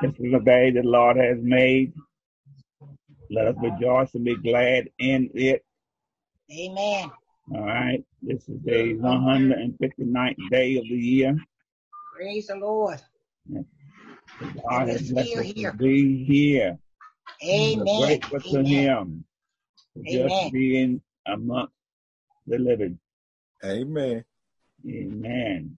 This is the day the Lord has made. Let us rejoice and be glad in it. Amen. All right. This is the 159th day of the year. Praise the Lord. God has blessed us to be here. Amen. We're grateful to Him for just being amongst the living. Amen. Amen.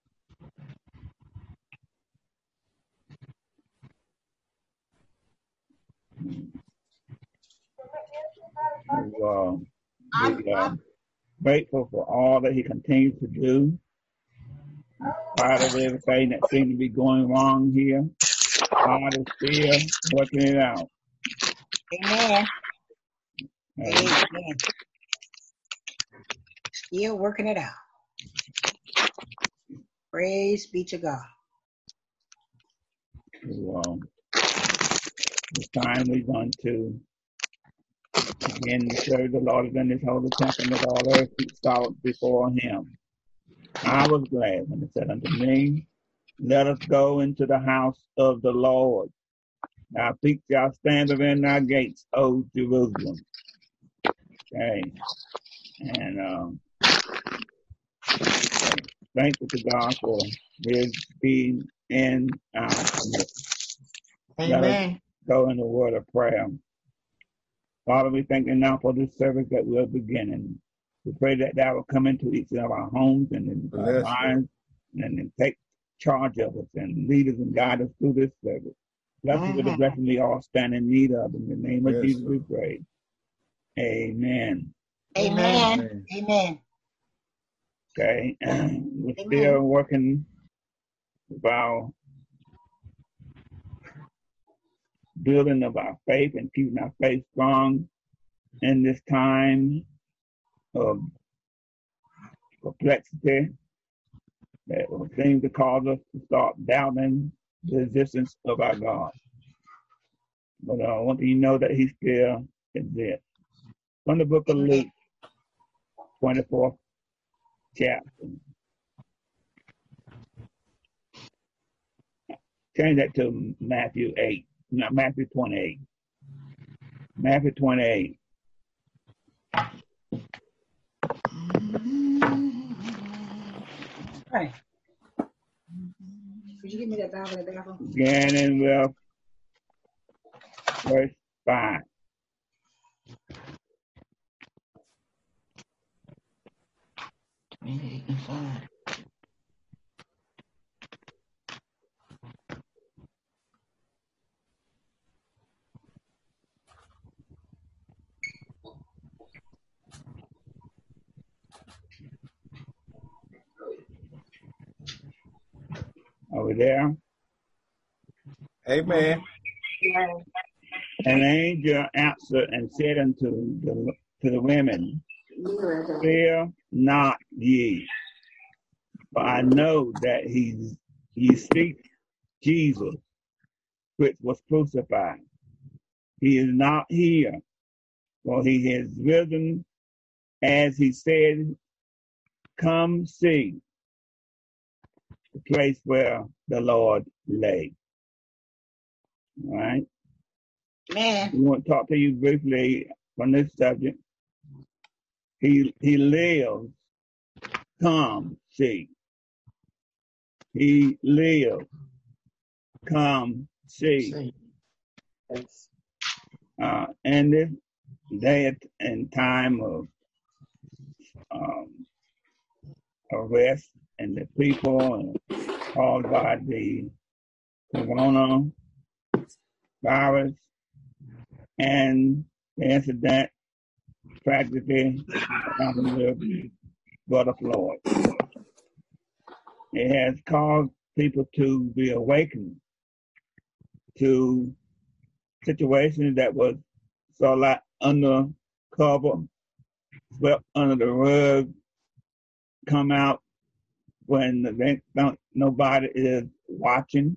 We are grateful for all that He continues to do. In spite of everything that seems to be going wrong here, God is still working it out. Amen. Amen. Still working it out. Praise be to God. This time we're going to begin to serve the Lord in His holy temple with all our feet solid before Him. I was glad when He said unto me, let us go into the house of the Lord. Thy feet shall stand within thy gates, O Jerusalem. Okay. And thankful to God for His being in our midst. Let us go in the word of prayer. Father, we thank you now for this service that we're beginning. We pray that thou will come into each of our homes and in our lives and take charge of us and lead us and guide us through this service. Bless us with the blessing we all stand in need of. In the name of Jesus we pray. Amen. Amen. Amen. Okay. We're still working with our building of our faith and keeping our faith strong in this time of perplexity that will seem to cause us to start doubting the existence of our God. But I want you to know that He still exists. From the book of Luke, 24th chapter. Change that to Matthew 8. No, Matthew 28. Matthew 28. Hey. Could you give me that Bible in the bathroom? Beginning with verse 5. Are we there? Amen. An angel answered and said unto the women, fear not ye, for I know that ye seek Jesus, which was crucified. He is not here, for he has risen, as he said. Come see the place where the Lord lay. All right? Man. We want to talk to you briefly on this subject. He lives. Come see. He lives. Come see. In this day and time of arrest and the people caused by the coronavirus and the incident, tragedy happened with Brother Floyd. It has caused people to be awakened to situations that was so like undercover, swept under the rug, come out when nobody is watching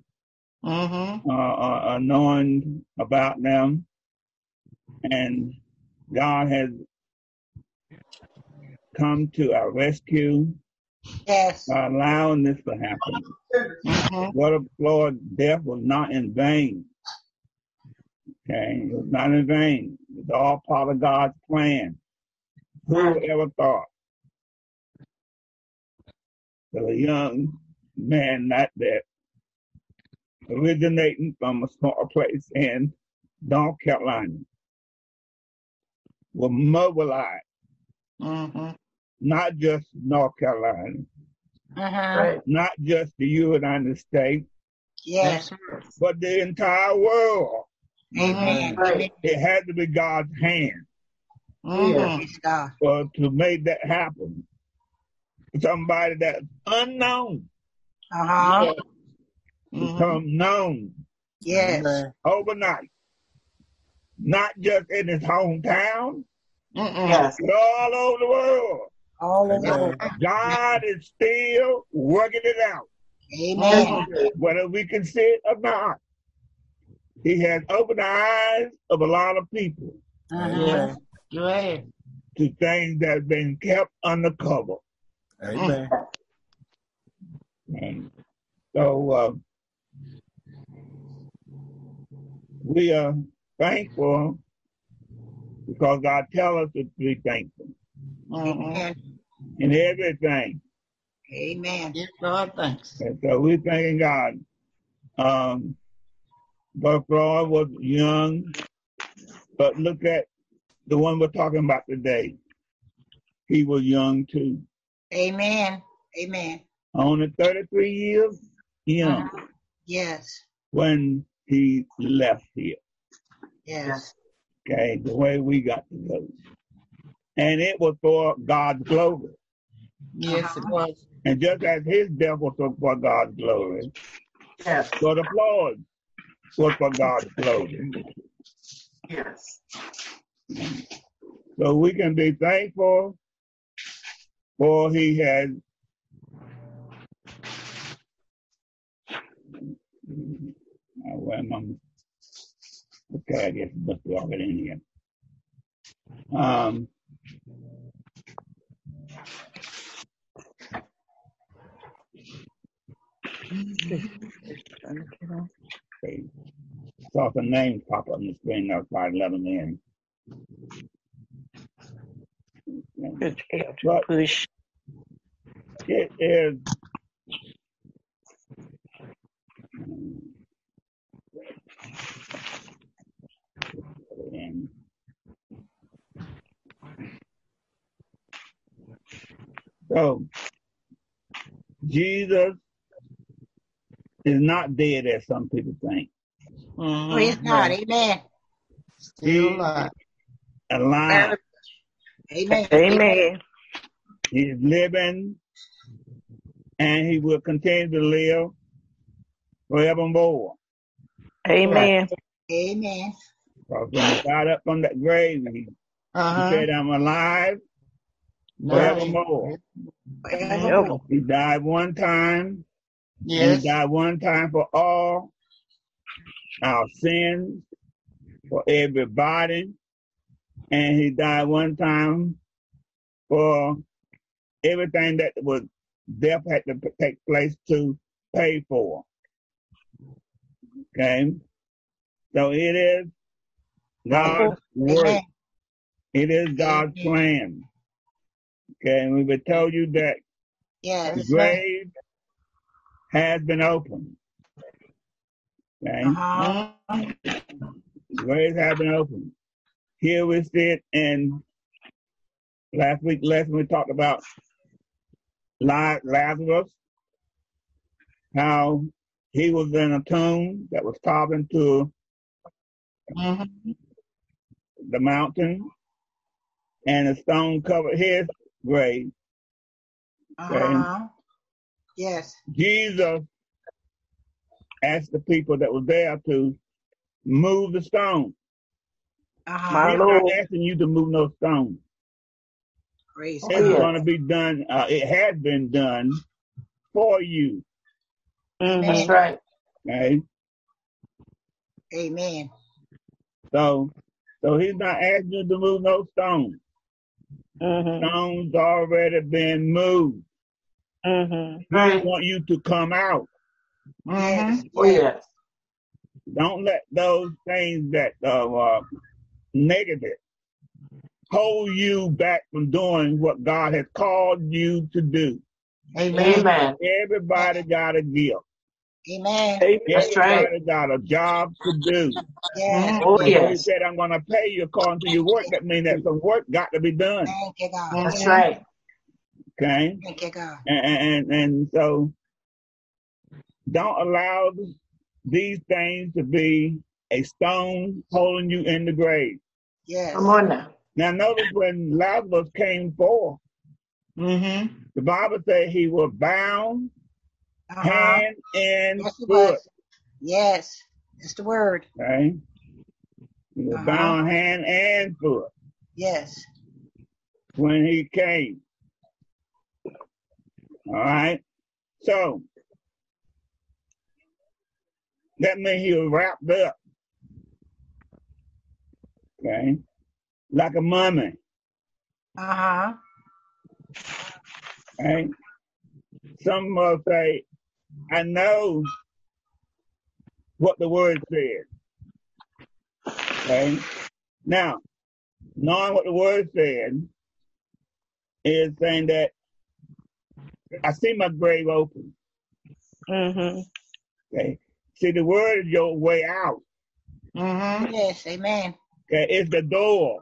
or knowing about them. And God has come to our rescue Yes. by allowing this to happen. What if, Lord, death was not in vain. Okay, it was not in vain. It's all part of God's plan. Who ever thought that a young man like that, originating from a small place in North Carolina, will mobilize not just North Carolina, not just the United States, Yes. but the entire world. Amen. It had to be God's hand Praise God. to make that happen. Somebody that's unknown become known Yes. overnight, not just in his hometown, Yes. but all over the world. All over the world. God is still working it out. Amen. Whether we can see it or not, he has opened the eyes of a lot of people Uh-huh. to things that have been kept undercover. Amen. And so we are thankful because God tells us to be thankful Amen. in everything. Amen. Give God thanks. And so we're thanking God. Brother Floyd was young, but look at the one we're talking about today. He was young too. Amen. Amen. Only 33 years young Yes. when he left here. Yes. Okay, the way we got to go. And it was for God's glory. Yes, it was. And just as his death was for God's glory, Yes. so the Floyd was for God's glory. Yes. So we can be thankful for he has okay, I guess let's drop it in here. Okay. Saw some names pop up on the screen. I was trying to let them in. But Push. it is so Jesus is not dead as some people think. Praise God. Amen. Still alive. Alive. Amen. Amen. He's living and he will continue to live forevermore. Amen. Amen. Because when he got up from that grave, he said, I'm alive forevermore. Forevermore. He died one time. Yes. He died one time for all our sins, for everybody. And he died one time for everything that was death had to take place to pay for. Okay? So it is God's work. Amen. It is God's plan. Okay, and we've told you that the grave has been opened. Okay? The grave has been opened. Here we sit in last week's lesson we talked about Lazarus, how he was in a tomb that was carved into the mountain, and a stone covered his grave. Okay? Yes. Jesus asked the people that were there to move the stone. He's not asking you to move no stone. Praise It's going to be done. It has been done for you. That's right. Okay? Amen. So he's not asking you to move no stone. Stone's already been moved. Mm-hmm. He want you to come out. Yes. Oh, yes. Don't let those things that are negative hold you back from doing what God has called you to do. Amen. Everybody got a gift. Amen. That's right. Everybody got a job to do. Yes. Oh, He yes. said, I'm going to pay you according to your work. That means that some work got to be done. Thank you, God. That's right. Okay? Thank you, God. And so don't allow these things to be a stone holding you in the grave. Yes. Come on now. Now notice when Lazarus came forth, the Bible said he was bound hand and Yes, he foot. was. Yes. That's the word. Okay? He was bound hand and foot Yes. when he came. All right? So that means he was wrapped up. Okay? Like a mummy. Okay? Some will say, I know what the word said. Okay? Now, knowing what the word said is saying that I see my grave open. Okay? See, the word is your way out. Yes. Amen. Okay? It's the door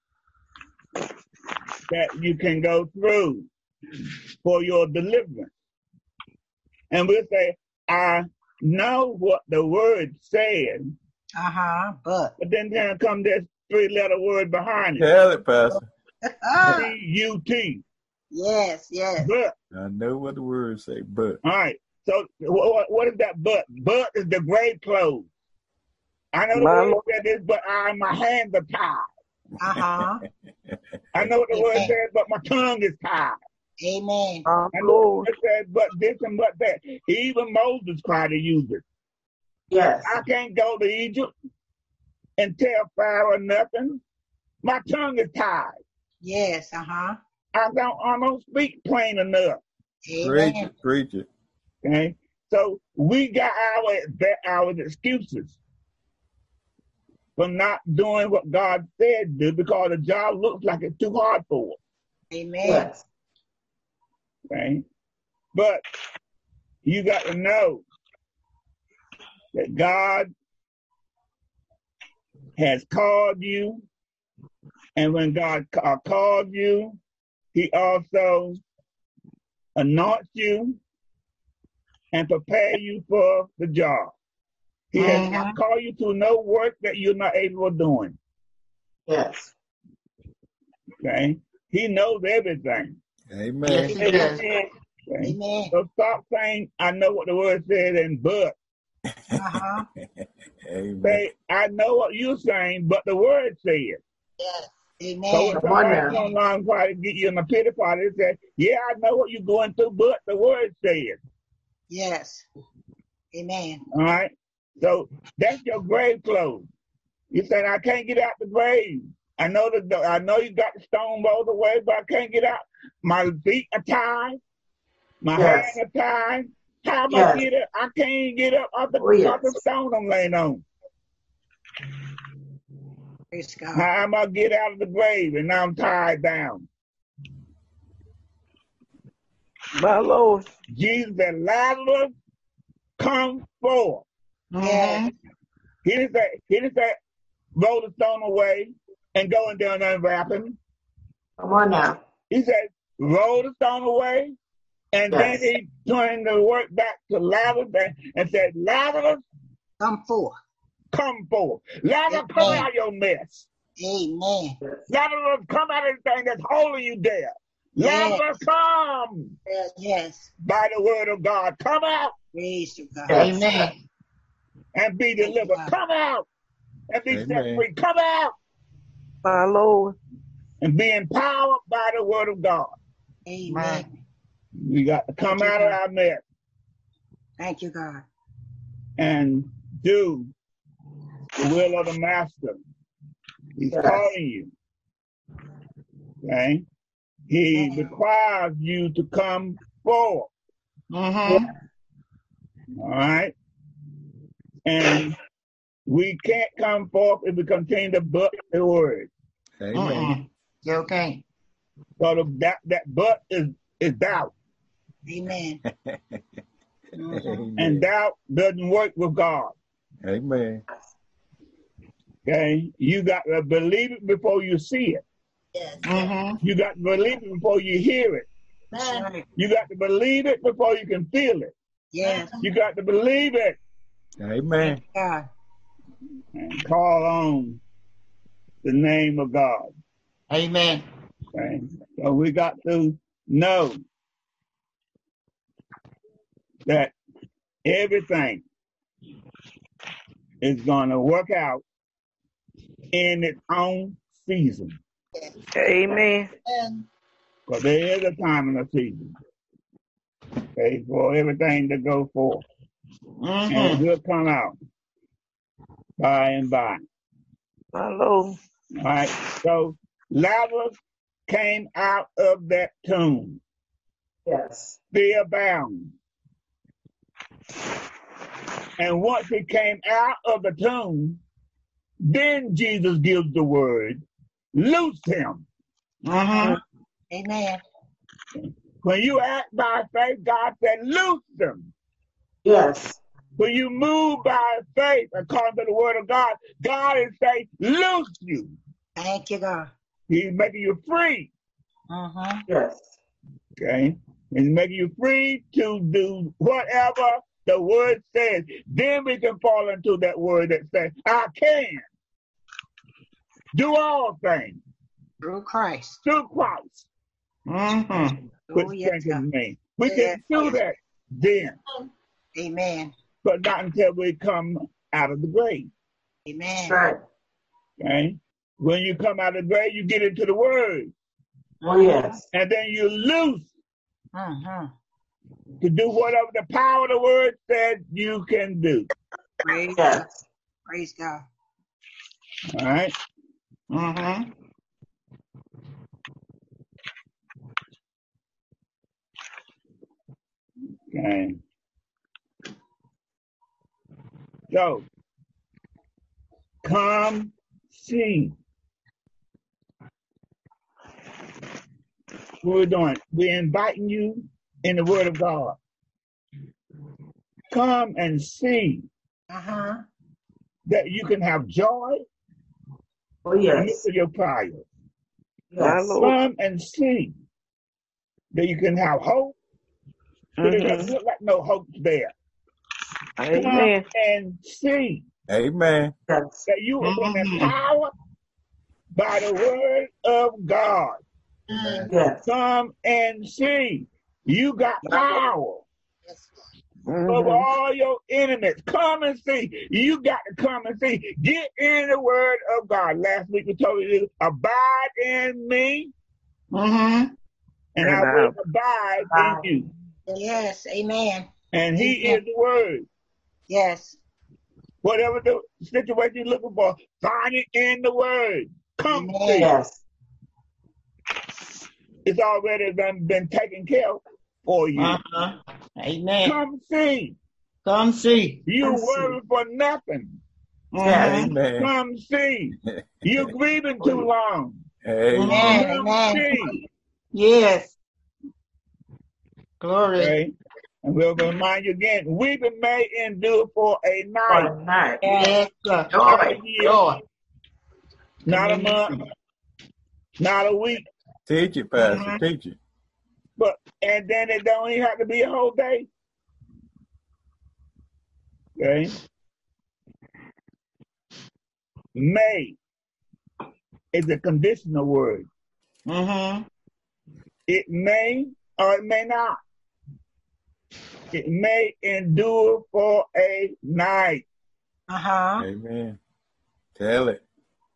that you can go through for your deliverance. And we'll say, I know what the word said. But Then there comes this 3-letter word behind it. Tell it, Pastor. B-U-T. yes. Yes. But. I know what the words say, but. All right. So what is that but? But is the grave clothes. I know the word said this, but my hands are tied. I know what the word says, but my tongue is tied. Amen. I know what it says, but this and but that. Even Moses tried to use it. Yes. I can't go to Egypt and tell Pharaoh nothing. My tongue is tied. Yes. I don't speak plain enough. Amen. Preach it. Okay, so we got our excuses for not doing what God said do because the job looks like it's too hard for us. Amen. Yes. Okay, but you got to know that God has called you, and when God called you, He also anoints you and prepare you for the job. He has not called you to no work that you're not able of doing. Yes. Okay? He knows everything. Amen. Yes, he does. Okay? Amen. So stop saying, I know what the word said, and but. Amen. Say, I know what you're saying, but the word said. Yes. So Amen. when somebody comes along and try to get you in a pity party, they say, yeah, I know what you're going through, but the word said. Yes. Amen. All right? So that's your grave clothes. You saying, I can't get out the grave. I know you got the stone rolled away, but I can't get out. My feet are tied. My hands are tied. How am I get up? I can't get up off the stone I'm laying on. Praise God. How am I get out of the grave and now I'm tied down? My Lord. Jesus said, Lazarus, come forth. Yes. He didn't say, roll the stone away and go and down and unwrap him. Come on now. He said, roll the stone away, and then he turned the work back to Lazarus and said, Lazarus, come forth. Come forth. Lazarus, come out of your mess. Amen. Lazarus, come out of the thing that's holding you there. Lazarus, come. Yes. By the word of God, come out. Praise to God. Amen. And be delivered. Come out. And be set free. Come out. My Lord. And be empowered by the word of God. Amen. We got to come out of our mess. Thank you, God. And do the will of the Master. He's calling you. Okay? He requires you to come forth. Mm-hmm. All right? And we can't come forth if we continue to but the word. Amen. You okay? So that but is doubt. Amen. Amen. And doubt doesn't work with God. Amen. Okay? You got to believe it before you see it. Yes. Mm-hmm. You got to believe it before you hear it. That's right. You got to believe it before you can feel it. Yes. You got to believe it Amen. God. and call on the name of God. Amen. Okay? So we got to know that everything is going to work out in its own season. Amen. Because there is a time and a season, okay, for everything to go forth. And it Mm-hmm. will come out by and by. My Lord. All right. So Lazarus came out of that tomb, Yes. still bound. And once he came out of the tomb, then Jesus gives the word, loose him. Mm-hmm. Amen. When you act by faith, God said, loose them. Yes. When you move by faith, according to the word of God, God is saying, loose you. Thank you, God. He's making you free. Mm-hmm. Yes. Okay? He's making you free to do whatever the word says. Then we can fall into that word that says, I can do all things Through Christ. through Christ, Mm-hmm. Oh, which yes, strengthens God. me. We Yes, can do yes. that then, Amen. but not until we come out of the grave. Amen. That's right. Okay? When you come out of the grave, you get into the word, Oh, yes. and then you loose Mm-hmm. to do whatever the power of the word said you can do. Praise God. Yes. Praise God. All right? Mm-hmm. Okay. So, come see. What we're doing, we're inviting you in the Word of God. Come and see Uh-huh. that you can have joy Oh, in the yes. midst of your trials. My Yes. Lord. Come and see that you can have hope, but it doesn't Mm-hmm. look like no hope's there. Come Amen. and see Amen. Yes. that you have been Mm-hmm. empowered by the Word of God. Yes. Come and see you got power over Mm-hmm. all your enemies. Come and see. You got to come and see. Get in the word of God. Last week we told you, abide in me, Mm-hmm. and I will abide in you. Yes. Amen. And he is the word. Yes. Whatever the situation you're looking for, find it in the word. Come Amen. see. Yes. It's already been taken care of for you. Uh-huh. Amen. Come see. Come see. You Come see. worry for nothing. Mm-hmm. Amen. Come see. You're grieving too long. Amen. Amen. Come Amen. see. Yes. Glory. Okay? And we'll remind you again, weeping may endure for a night, For a night. Yes, sir. not Joy. a year, Joy. not a month, not a week, Teach it, Pastor. Mhm. Teach it. and then it don't even have to be a whole day. Okay? May is a conditional word. Mm-hmm. It may or it may not. It may endure for a night. Uh-huh. Amen. Tell it.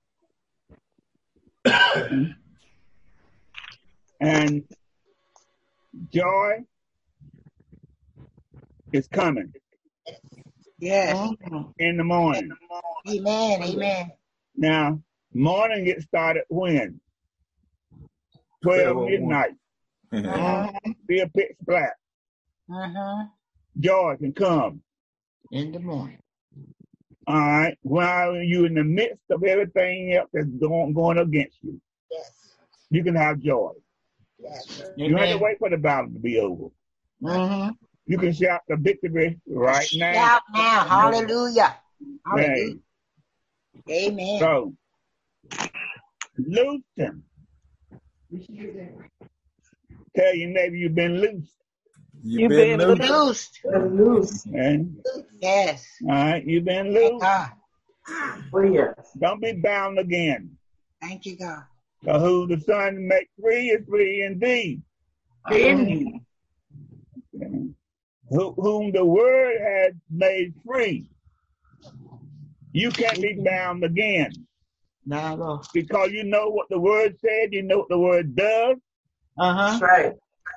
And joy is coming Yes. Mm-hmm. in the morning. Amen. Amen. Now, morning gets started when? 12 12:01. midnight. Be a pitch black. Joy can come in the morning. All right, while you're in the midst of everything else that's going against you. Yes. You can have joy. Yes. You don't have to wait for the battle to be over. You can shout the victory right now. Shout now. Hallelujah. Hallelujah. Amen. So, loose him. Tell your neighbor you've been loosed. You've been loosed. Loose. Yes. All right, you've been loosed. Oh, yes. Don't be bound again. Thank you, God. For who the Son makes free is free indeed. Indeed. Whom the Word has made free. You can't be bound again. No. Because you know what the Word said, you know what the Word does. That's right.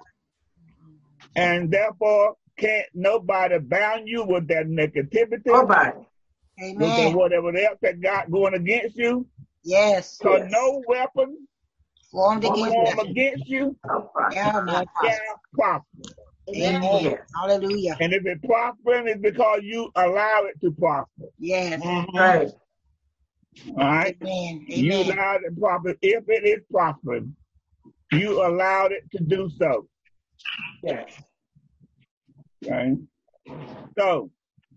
And therefore, can't nobody bound you with that negativity. Nobody. Amen. With that whatever else that got going against you. Yes. Because no weapon formed against you shall prosper. Amen. Yes. Hallelujah. And if it prospers, it's because you allow it to prosper. Yes. Right. All right? Amen. You allowed it to prosper. If it is prospering, you allowed it to do so. Yes. Okay? So,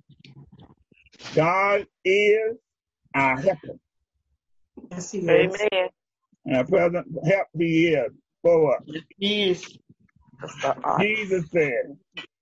God is our helper. Yes, he is. Amen. And our present help he is for us. Yes. Jesus said,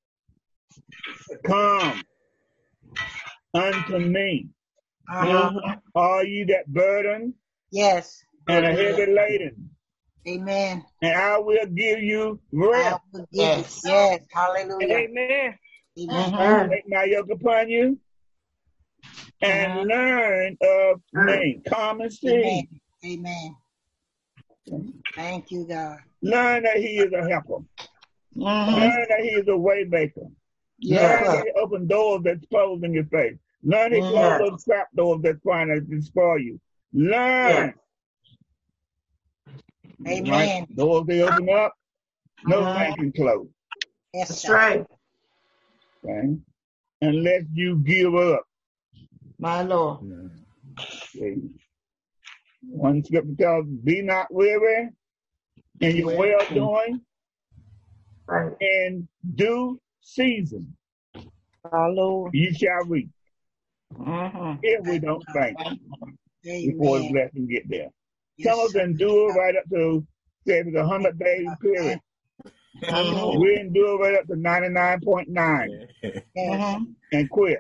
come unto me, all you that burden yes, and are heavy laden. Amen. And I will give you rest. Yes. Yes. Hallelujah. Amen. Amen. Take my yoke upon you and learn of me. Come and see. Amen. Thank you, God. Learn that he is a helper. Learn that he is a way maker. Yes. Learn that he open doors that's closed in your face. Learn he close those trap doors that's trying to destroy you. Learn. Amen. Right? Doors they open up, no man can close. Yes, that's right. Okay? Unless you give up. My Lord. Okay. One scripture tells, be not weary in your well doing. Right. In due season, you shall reap. If we don't faint before the blessing get there. Some of them endure right up to, say, if it's 100-day period. We endure right up to 99.9 and quit.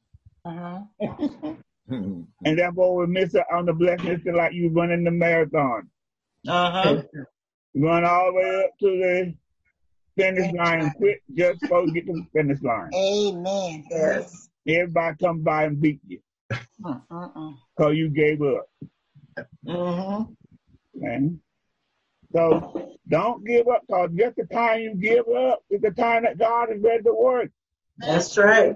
And therefore we miss out on the blessing. It's like you running the marathon. You run all the way up to the finish line and quit just before you get to the finish line. Amen. Yes. Everybody come by and beat you. Because you gave up. Okay? So don't give up, because just the time you give up is the time that God is ready to work. That's right.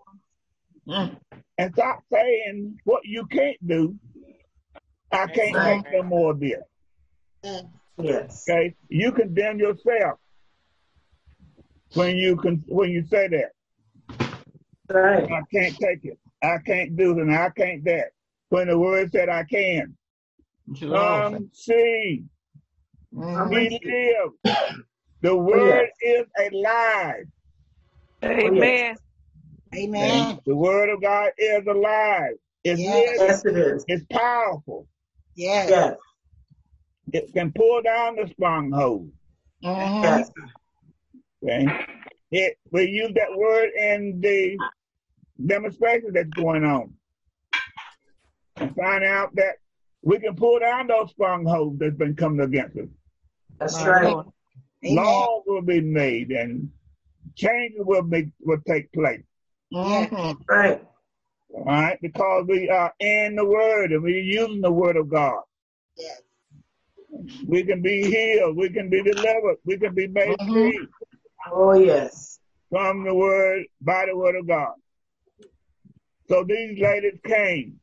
And stop saying what you can't do. I can't take no more of this. Yes. Okay? You condemn yourself when you say that. Right. I can't take it. I can't do it, and I can't that. When the word said I can. Come see. He lives. The word is alive. Amen. Amen. And the word of God is alive. It's living. Yes, it is. It's powerful. Yes. Yes. It can pull down the stronghold. Yes. Okay? We use that word in the demonstration that's going on. And find out that we can pull down those strongholds that's been coming against us. That's right. Laws will be made and changes will take place. Right. All right? Because we are in the word and we're using the word of God. Yes. We can be healed. We can be delivered. We can be made free Oh, yes. from the word, by the word of God. So these ladies came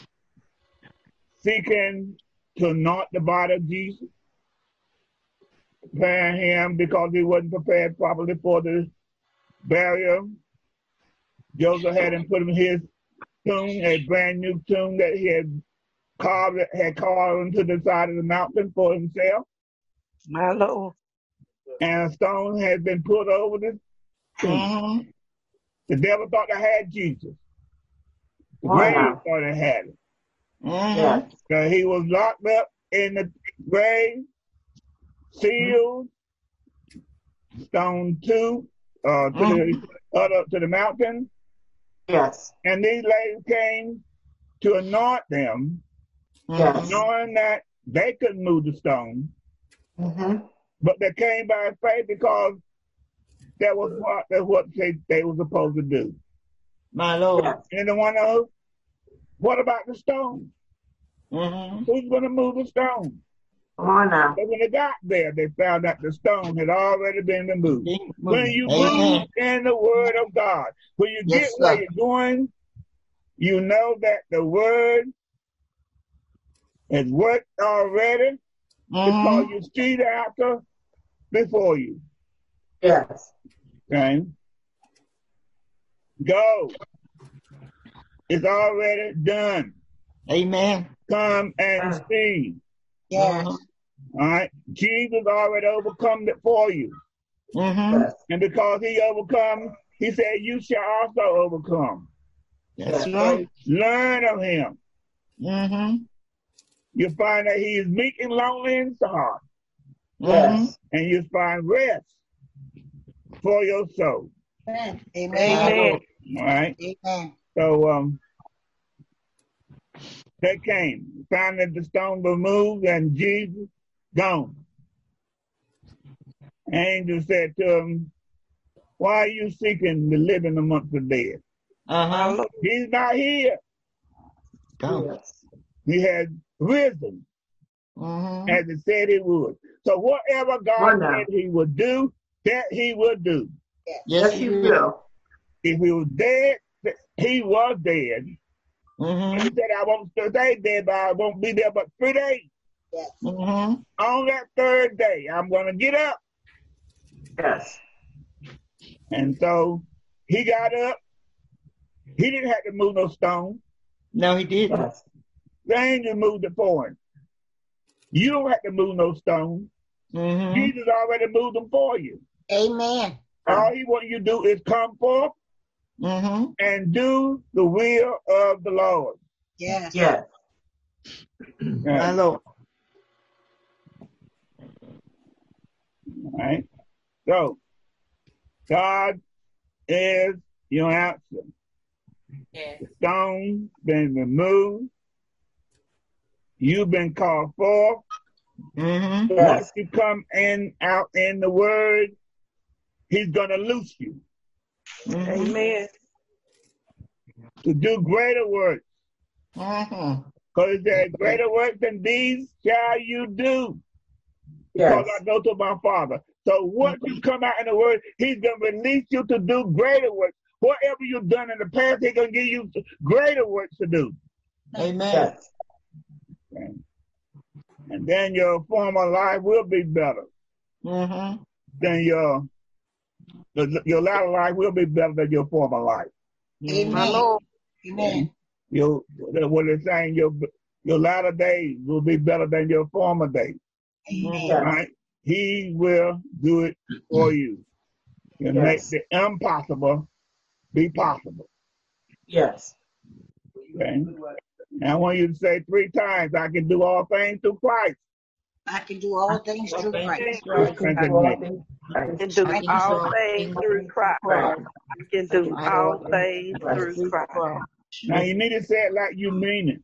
seeking to anoint the body of Jesus. preparing him because he wasn't prepared properly for the burial. Joseph had him put him in his tomb, a brand new tomb that he had carved into the side of the mountain for himself. My Lord. And a stone had been put over the tomb. The devil thought they had Jesus. The grave thought they had him. So he was locked up in the grave, sealed, stoned to the mountain. Yes. And these ladies came to anoint them, knowing that they couldn't move the stone. But they came by faith because that was what they were supposed to do. My Lord. And the one knows, what about the stone? Who's going to move the stone? Come on now. But when they got there, they found out the stone had already been removed. When you move in the word of God, when you get where you're going, you know that the word has worked already because you see the answer before you. Yes. Okay? Go. It's already done. Amen. Come and see. Yes. All right? Jesus already overcome it for you. Yes. And because he overcome, he said, you shall also overcome. That's right. Learn of him. You'll find that he is meek and lonely in heart. Yes. And you'll find rest for your soul. Amen. Amen. All right? Amen. So they came, found that the stone was moved and Jesus gone. Angel said to him, why are you seeking the living amongst the dead? He's not here. Yes. He had risen as he said he would. So whatever God said he would do, that he would do. Yes, he will. If he was dead, he was dead. He said, I won't stay dead, but I won't be there but 3 days. Yes. On that third day, I'm going to get up. Yes. And so he got up. He didn't have to move no stone. No, he didn't. Yes. The angel moved it for him. You don't have to move no stone. Jesus already moved them for you. Amen. All he wants you to do is come forth and do the will of the Lord. Yes. Yes. My Lord. All right. So, God is your answer. Yes. The stone been removed. You've been called forth. Yes. Once you come out in the word, he's going to loose you. Amen. To do greater works. Because it says, greater works than these shall you do. Because I go to my Father. So once you come out in the word, he's going to release you to do greater works. Whatever you've done in the past, he's going to give you greater works to do. Amen. Yes. Okay. And then your former life will be better. Then your latter life will be better than your former life. Amen. My Lord. Amen. What it's saying, your latter days will be better than your former days. Amen. Right? He will do it for you. He'll make the impossible be possible. Yes. Okay? And I want you to say 3 times, I can do all things through Christ. I can do all things through Christ. I can do all things through Christ. I can do all things through Christ. Now you need to say it like you mean it.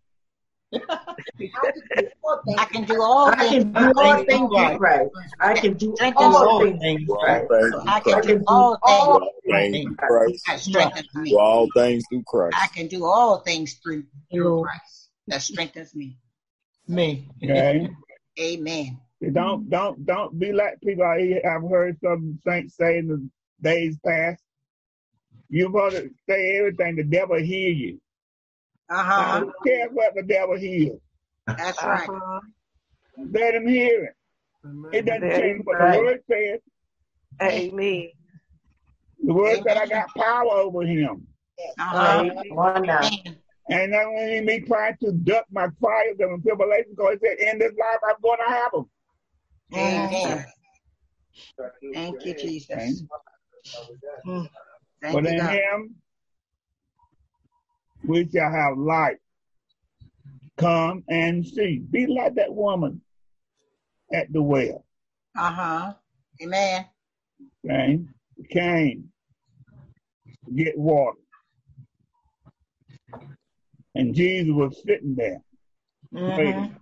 I can do all things through Christ. I can do all things through Christ. I can do all things through Christ. that strengthens me. Do all things through Christ. I can do all things through Christ that strengthens me. Me. Okay? Amen. Don't be like people I've heard some saints say in the days past. You're supposed to say everything, the devil hear you. I don't care what the devil hears. That's right. Let him hear it. It doesn't change what the word says. Amen. The word said I got power over him. And not only me trying to duck my trials and tribulations, because it said in this life I'm going to have them. Amen. Thank you, Jesus. But in him we shall have light. Come and see. Be like that woman at the well. Amen. Okay? Came to get water. And Jesus was sitting there waiting.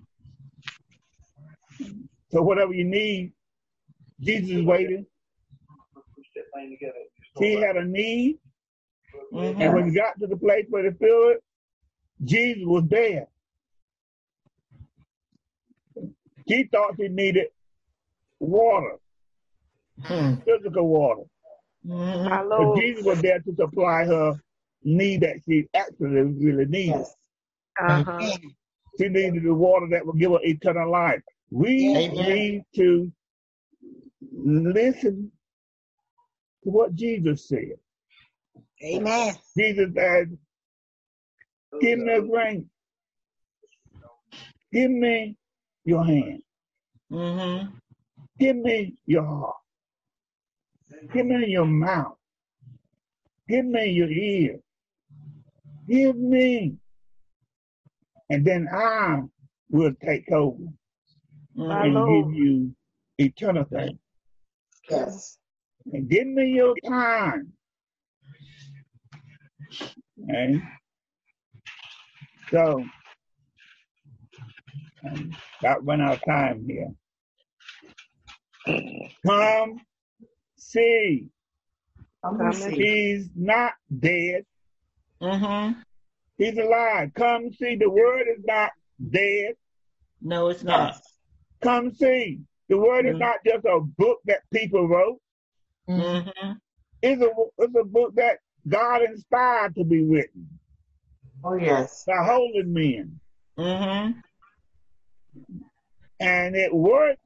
So whatever you need, Jesus is waiting. He had a need. And when he got to the place where they filled it, Jesus was there. She thought she needed water, physical water. But Jesus was there to supply her need that she actually really needed. She needed the water that would give her eternal life. We need to listen to what Jesus said. Amen. Jesus said, give me a drink. Give me your hand. Give me your heart. Give me your mouth. Give me your ear. Give me. And then I will take over and give you eternal things. Yes. And give me your time. Okay? So, got run out of time here. Come see. He's not dead. He's alive. Come see. The word is not dead. No, it's not. Come see. The word is not just a book that people wrote. It's a book that God inspired to be written. Oh, yes. By holy men. And it works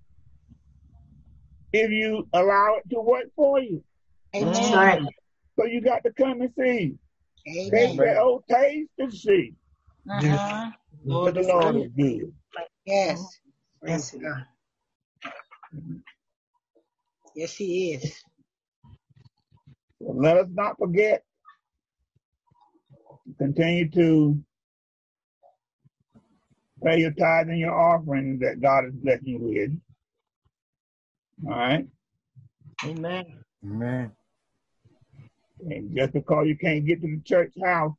if you allow it to work for you. Amen. So you got to come and see. Amen. Taste that old taste and see. But the Lord is good. Yes. Yes, God. Yes, he is. So let us not forget. Continue to pay your tithe and your offering that God is blessing you with. All right? Amen. Amen. And just because you can't get to the church house,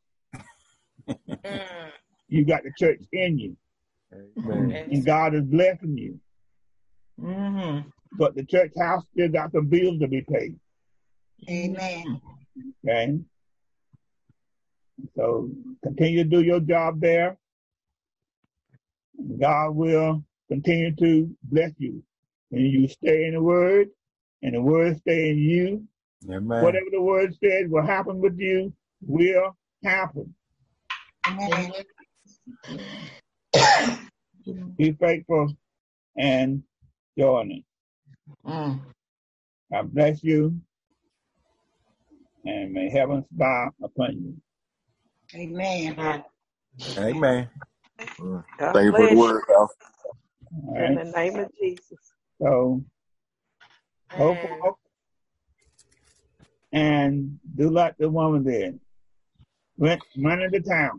you got the church in you. Amen. And God is blessing you. But the church house still got some bills to be paid. Amen. Okay? So continue to do your job there. God will continue to bless you. And you stay in the word, and the word stay in you. Amen. Whatever the word says will happen with you will happen. Amen. Be faithful and join it. God bless you, and may heaven smile upon you. Amen. Amen. God Thank you for the word, Al. All right? in the name of Jesus. So, hope and do like the woman did. Went running to town.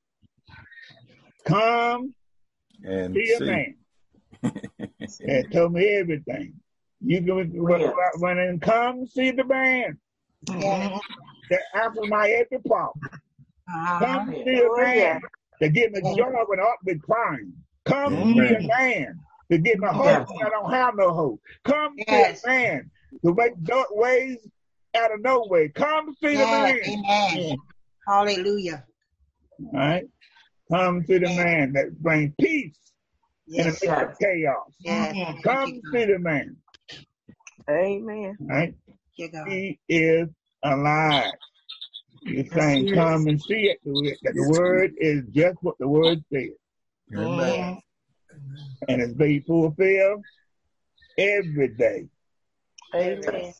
Come And see a man. That told me everything. You can run and come see the man. That answers my every problem. Come see a man that give me joy when I ought to be crying. Come see a man to give me hope when I don't have no hope. Come see a man to make dark ways out of no way. Come see the man. Amen. Hallelujah. All right? Come see the man that brings peace in the midst of chaos. Come see the man. Amen. All right? He is alive. He's saying, come and see it. That the word is just what the word says. Amen. And it's being fulfilled every day. Amen.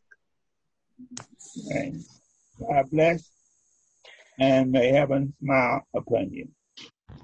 And God bless, and may heaven smile upon you.